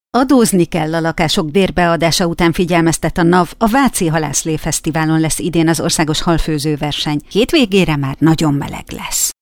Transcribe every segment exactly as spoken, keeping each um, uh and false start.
Adózni kell a lakások bérbeadása után figyelmeztet a NAV, a Váci Halászlé Fesztiválon lesz idén az országos halfőző verseny. Hétvégére már nagyon meleg lesz.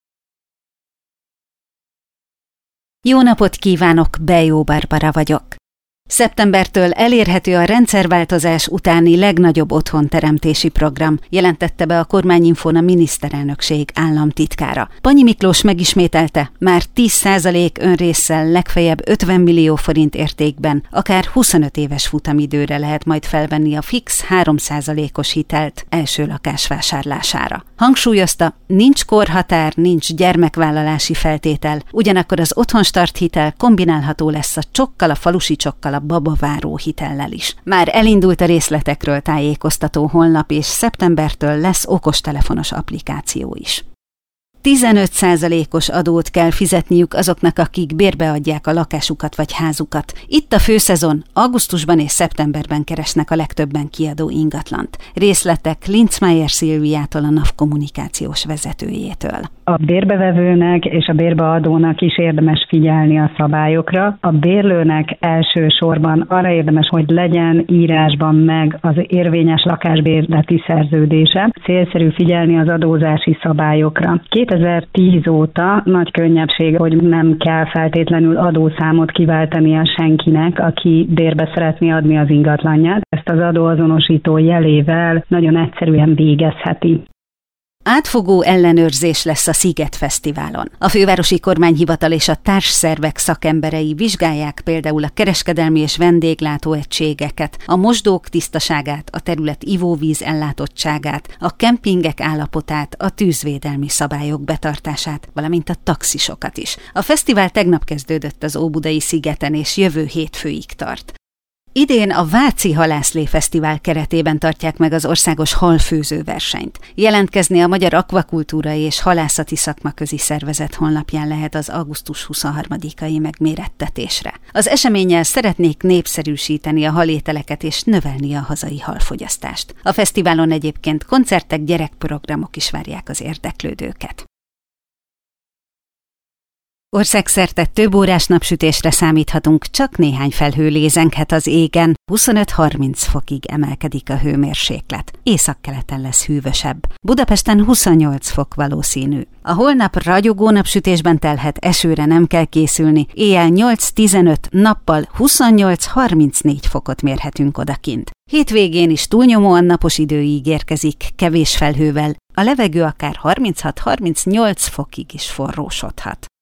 Jó napot kívánok, Bejó Barbara vagyok. Szeptembertől elérhető a rendszerváltozás utáni legnagyobb otthonteremtési program, jelentette be a Kormányinfón a miniszterelnökség államtitkára. Panyi Miklós megismételte, már tíz százalék önrésszel legfeljebb ötven millió forint értékben, akár huszonöt éves futamidőre lehet majd felvenni a fix három százalékos hitelt első lakás vásárlására. Hangsúlyozta, nincs korhatár, nincs gyermekvállalási feltétel, ugyanakkor az otthonstart hitel kombinálható lesz a csokkal, a falusi csokkal, a babaváró hitellel is. Már elindult a részletekről tájékoztató honlap, és szeptembertől lesz okostelefonos applikáció is. tizenöt százalékos adót kell fizetniük azoknak, akik bérbeadják a lakásukat vagy házukat. Itt a főszezon, augusztusban és szeptemberben keresnek a legtöbben kiadó ingatlant. Részletek Linzmeier Szilviától, a NAV kommunikációs vezetőjétől. A bérbevevőnek és a bérbeadónak is érdemes figyelni a szabályokra. A bérlőnek elsősorban arra érdemes, hogy legyen írásban meg az érvényes lakásbérleti szerződése. Célszerű figyelni az adózási szabályokra. kétezer-tíz óta nagy könnyebbség, hogy nem kell feltétlenül adószámot kiváltania senkinek, aki bérbe szeretné adni az ingatlanját. Ezt az adóazonosító jelével nagyon egyszerűen végezheti. Átfogó ellenőrzés lesz a Sziget Fesztiválon. A fővárosi kormányhivatal és a társszervek szakemberei vizsgálják például a kereskedelmi és vendéglátóegységeket, a mosdók tisztaságát, a terület ivóvíz ellátottságát, a kempingek állapotát, a tűzvédelmi szabályok betartását, valamint a taxisokat is. A fesztivál tegnap kezdődött az Óbudai szigeten, és jövő hétfőig tart. Idén a Váci Halászlé Fesztivál keretében tartják meg az országos halfőző versenyt. Jelentkezni a Magyar Akvakultúra és Halászati Szakmaközi Szervezet honlapján lehet az augusztus huszonharmadikai megmérettetésre. Az eseménnyel szeretnék népszerűsíteni a halételeket és növelni a hazai halfogyasztást. A fesztiválon egyébként koncertek, gyerekprogramok is várják az érdeklődőket. Országszerte több órás napsütésre számíthatunk, csak néhány felhő lézenghet az égen, huszonöt-harminc fokig emelkedik a hőmérséklet. Északkeleten lesz hűvösebb. Budapesten huszonnyolc fok valószínű. A holnap ragyogó napsütésben telhet, esőre nem kell készülni, éjjel nyolc-tizenöt, nappal huszonnyolc-harmincnégy fokot mérhetünk odakint. Hétvégén is túlnyomóan napos idő ígérkezik, kevés felhővel, a levegő akár harminchat-harmincnyolc fokig is forrósodhat.